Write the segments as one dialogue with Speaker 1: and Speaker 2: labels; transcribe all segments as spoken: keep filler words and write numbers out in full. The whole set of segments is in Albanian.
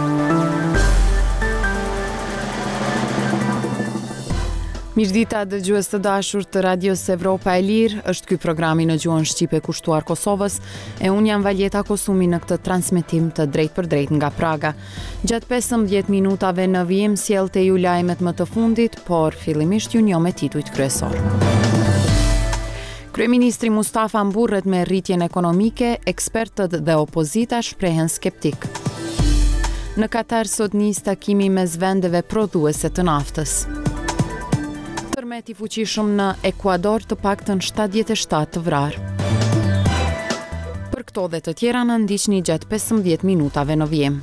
Speaker 1: Mirëdita dëgjues të dashur të Radios Evropa e Lirë, është ky programi në gjuhën shqipe kushtuar Kosovës, e unë jam Valjeta Kosumi në këtë transmetim të drejt për drejt nga Praga. Gjatë pesëmbëdhjetë minutave në vijim sjellte ju lajmet më të fundit, por fillimisht ju njoh me titujt kryesor. Kryeministri Mustafa mburret me rritjen ekonomike, ekspertët dhe opozita shprehen skeptik. Në Katar sot nis takimi mes vendeve prodhuese të naftës. Tërmet i fuqishëm në Ekuador, të paktën shtatëdhjetë e shtatë të vrarë. Për këto dhe të tjera në ndiqni gjatë pesëmbëdhjetë minutave në vijim.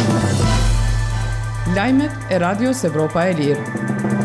Speaker 2: Lajmet e Radios Evropa e Lirë.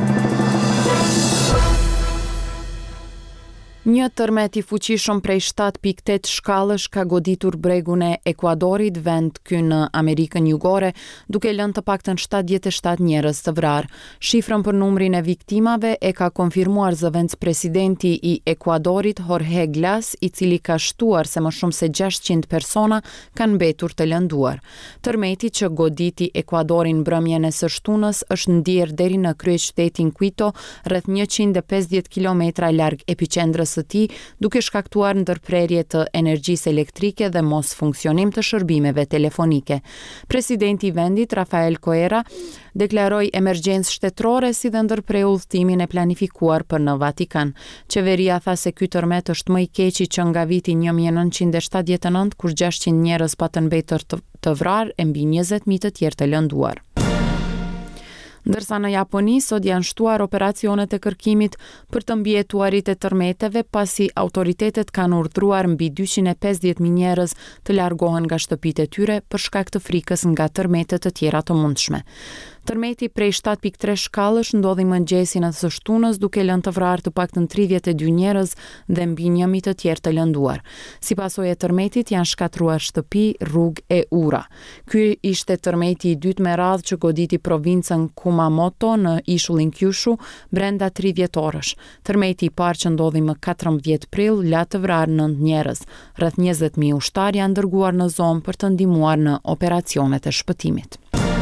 Speaker 1: Një tërmet i fuqishëm prej shtatë pikë tetë shkallësh ka goditur bregun e Ekuadorit, vend ky në Amerikën Jugore, duke lënë të paktën shtatëdhjetë e shtatë njerëz të vrarë. Shifrën për numrin e viktimave e ka konfirmuar zëvendës presidenti i Ekuadorit, Jorge Glass, i cili ka shtuar se më shumë se gjashtëqind persona kanë mbetur të lënduar. Tërmeti që goditi Ekuadorin mbrëmjen e së shtunës është ndier deri në kryeqytetin Quito, rreth njëqind e pesëdhjetë kilometra larg epiqendrës së tij, duke shkaktuar ndërprerje të energjisë elektrike dhe mos funksionim të shërbimeve telefonike. Presidenti i vendit, Rafael Correa, deklaroi emergjencë shtetërore si dhe ndërpreu udhëtimin e planifikuar për në Vatikan. Qeveria tha se ky tërmet është më i keqi që nga viti një mijë e nëntëqind e shtatëdhjetë e nëntë, kur gjashtëqind njerëz patën mbetur të, të vrarë e mbi njëzet mijë të tjerë të lënduar. Ndërsa në Japoni sot janë shtuar operacionet e kërkimit për të mbijetuarit e tërmeteve, pasi autoritetet kanë urdhëruar mbi dyqind e pesëdhjetë mijë njerëz të largohen nga shtëpitë e tyre për shkak të frikës nga tërmete të tjera të mundshme. Tërmeti prej shtatë pikë tre shkallësh ndodhi mëngjesin e së shtunës, duke lënë të vrarë të paktën tridhjetë e dy njerëz dhe mbi një mijë të tjerë të lënduar. Si pasojë e tërmetit janë shkatruar shtëpi, rrugë e ura. Ky ishte tërmeti i dytë me radhë që goditi provincën Kumamoto në ishullin Kyushu brenda tridhjetë orësh. Tërmeti i parë që ndodhi më katërmbëdhjetë prill la të vrarë nëntë njerëz. Rreth njëzet mijë ushtar janë dërguar në zonë për të ndihmuar në operacionet e shpëtimit.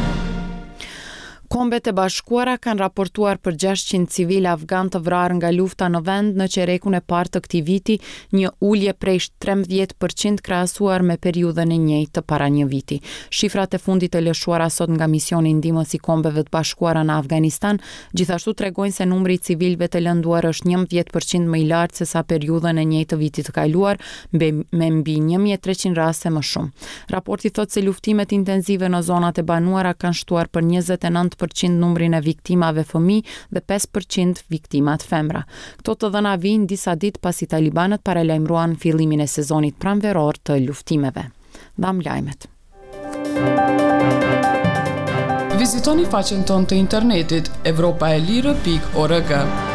Speaker 1: Kombet e Bashkuara kanë raportuar për gjashtëqind civil afgan të vrarë nga lufta në vend në qerekun e parë të këtij viti, një ulje prej trembëdhjetë përqind krahasuar me periudhën e njëjtë të para një viti. Shifrat e fundit e lëshuara sot nga misioni ndihmës i Kombeve të Bashkuara në Afganistan gjithashtu tregojnë se numri i civilëve të lënduar është njëmbëdhjetë përqind më i lartë se sa periudhën e njëjtë të vitit të kaluar, me mbi një mijë e treqind raste më shumë. Raporti thotë se luftimet intensive në zonat e banuara kanë shtuar për njëzet e nëntë përqind numrin e viktimave fëmijë dhe pesë përqind viktimat femra. Këto të dhëna vijnë disa ditë pasi talibanët paralajmëruan fillimin e sezonit pranveror të luftimeve. Dham lajmet.
Speaker 2: Vizitoni faqen tonë të internetit evropaelire pikë org.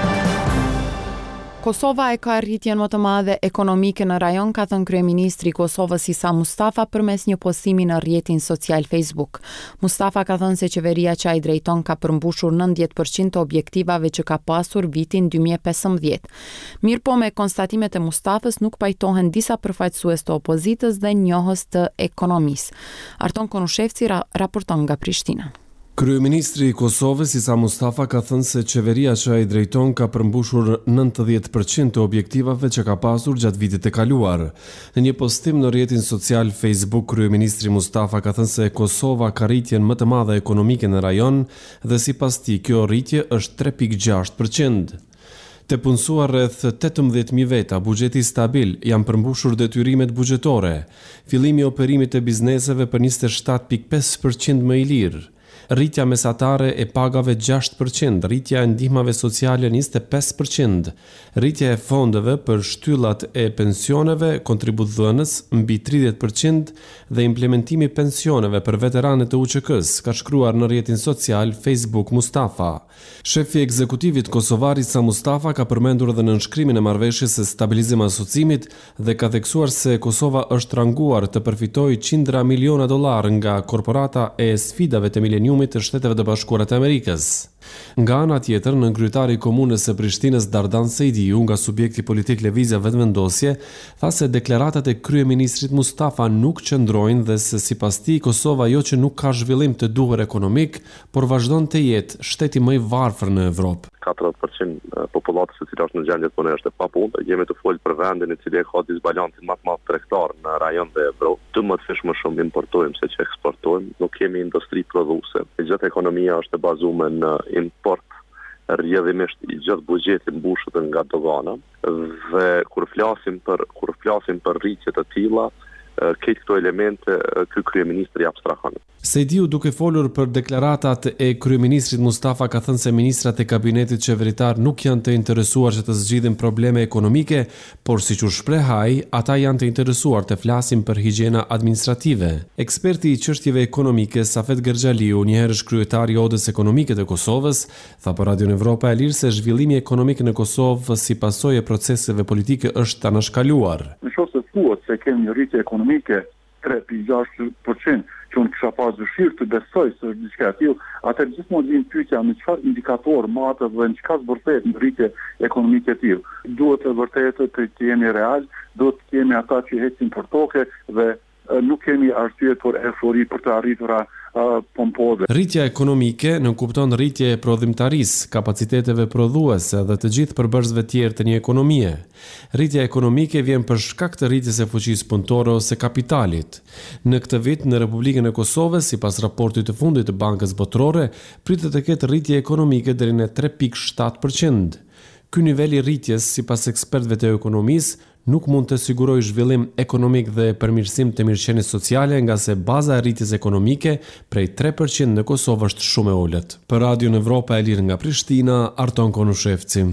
Speaker 1: Kosova e ka rritjen më të madhe ekonomike në rajon, ka thënë kryeministri i Kosovës Isa Mustafa përmes një postimi në rrjetin social Facebook. Mustafa ka thënë se qeveria që ai drejton ka përmbushur nëntëdhjetë përqind të objektivave që ka pasur vitin dy mijë e pesëmbëdhjetë. Mirëpo me konstatimet e Mustafës nuk pajtohen disa përfaqësues të opozitës dhe njohës të ekonomisë. Arton Konushevci ra- raporton nga Prishtina.
Speaker 3: Kryeministri i Kosovës Isa Mustafa ka thënë se qeveria që ai drejton ka përmbushur nëntëdhjetë përqind të objektivave që ka pasur gjatë vitit të kaluar. Në një postim në rrjetin social Facebook, kryeministri Mustafa ka thënë se Kosova ka rritjen më të madhe ekonomike në rajon dhe sipas tij kjo rritje është tre pikë gjashtë përqind. Të punësuar rreth tetëmbëdhjetë mijë veta, buxheti stabil, janë përmbushur detyrimet buxhetore. Fillimi i operimit të bizneseve për njëzet e shtatë pikë pesë përqind më i lirë. Rritja mesatare e pagave gjashtë përqind, rritja e ndihmave sociale njëzet e pesë përqind, rritja e fondeve për shtyllat e pensioneve kontributdhënës mbi tridhjetë përqind dhe implementimi i pensioneve për veteranët e U Q K-s, ka shkruar në rrjetin social Facebook Mustafa. Shefi i ekzekutivit kosovar Isa Mustafa ka përmendur edhe nënshkrimin e marrëveshjes së stabilizim asocimit dhe ka theksuar se Kosova është ranguar të përfitojë qindra miliona dollar nga korporata e sfidave të mileniumit Regjumit të Shteteve të Bashkuara të Amerikës. Nga ana tjetër, në kryetari i komunës së Prishtinës Dardan Sejdiu, nga subjekti politik Lëvizja Vetëvendosje, tha se deklaratat e kryeministrit Mustafa nuk qëndrojnë dhe se sipas tij Kosova jo që nuk ka zhvillim të duhur ekonomik, por vazhdon të jetë shteti më i varfër në Evropë.
Speaker 4: katërdhjetë përqind popullatës e cila është në gjendje të punë është e papunë. Jemi të folë për vendin i cili e ka disbalancin më të madh tregtar në rajon dhe Evropë. Të më të fish më shumë importojmë se që eksportojmë, nuk kemi industri prodhuese. E gjithë ekonomia është e bazuar në import, rrjedhimisht i gjithë buxheti mbushet nga dogana dhe kur flasim për kur flasim për rritje të tilla, këtë këto elemente ky kryeministri abstrahon.
Speaker 3: Sejdiu, duke folur për deklaratat e kryeministrit Mustafa, ka thënë se ministrat e kabinetit qeveritar nuk janë të interesuar që të zgjidhin probleme ekonomike, por siç u shpreh ai, ata janë të interesuar të flasin për higjiena administrative. Eksperti i çështjeve ekonomike Safet Gerxhaliu, një herësh kryetari i Odës Ekonomike të Kosovës, tha për Radio Evropa e Lirë se zhvillimi ekonomik në Kosovë si pasojë e proceseve politike është anashkaluar.
Speaker 5: Nëse thuhet se kemi rritje ekonomike tre pikë gjashtë përqind, që unë kisha pas dëshirë të besoj se është diçka e tillë, atë gjithmonë vjen pyetja në çfarë indikator matet dhe në çka zbërthehet në rritje ekonomike e tillë. Duhet të vërtetë të jemi real, duhet të kemi ata që hecin për tokë dhe nuk kemi arsye për eufori për të arritura uh, pompoze.
Speaker 3: Rritja ekonomike nuk kupton rritje e prodhimtarisë, kapaciteteve prodhuese dhe të gjithë përbërësve tjerë të një ekonomie. Rritja ekonomike vjen për shkak të rritjes së fuqisë punëtore ose kapitalit. Në këtë vit në Republikën e Kosovës, sipas raportit të fundit të Bankës Botërore, pritet të ketë rritje ekonomike deri në tre pikë shtatë përqind. Ky nivel i rritjes, sipas ekspertëve të ekonomisë, nuk mund të sigurojë zhvillim ekonomik dhe përmirësim të mirëqenies sociale, nga se baza e rritjes ekonomike prej tre përqind në Kosovë është shumë e ulët. Për Radio Evropa e Lirë nga Prishtina, Arton Konushevci.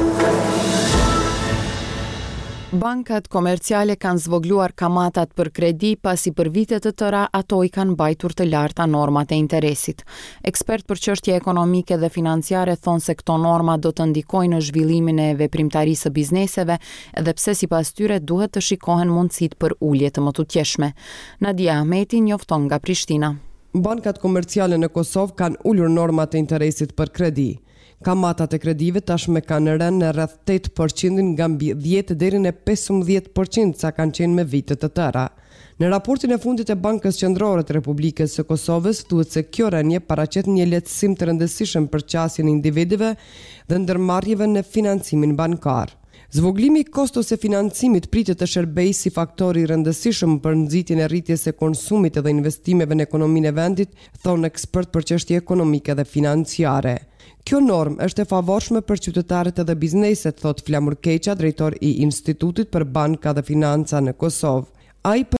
Speaker 1: Bankat komerciale kanë zvogluar kamatat për kredi pasi për vite të tëra ato i kanë mbajtur të larta normat e interesit. Ekspert për çështje ekonomike dhe financiare thonë se këto norma do të ndikojnë në zhvillimin e veprimtarisë së bizneseve, edhe pse sipas tyre duhet të shikohen mundësitë për ulje të mëtutjeshme. Nadia Ahmeti njofton nga Prishtina.
Speaker 6: Bankat komerciale në Kosovë kanë ulur normat e interesit për kredi. Kamatat e kredive tashme kanë rënë në rreth tetë përqind nga mbi dhjetë deri në pesëmbëdhjetë përqind sa kanë qenë me vite të tëra. Në raportin e fundit e Bankës Qendrore të Republikës së Kosovës thuhet se kjo rënje paraqet një lehtësim të rëndësishëm për qasjen e individëve dhe ndërmarrjeve në financimin bankar. Zvoglimi i kostos e financimit pritet të shërbejë si faktor i rëndësishëm për nxitjen e rritjes së konsumit dhe investimeve në ekonominë e vendit, thonë ekspert për çështje ekonomike dhe financiare. Kjo normë është e favorshme për qytetarët edhe bizneset, thot Flamur Keqa, drejtor i Institutit për Banka dhe Financa në Kosovë. Ai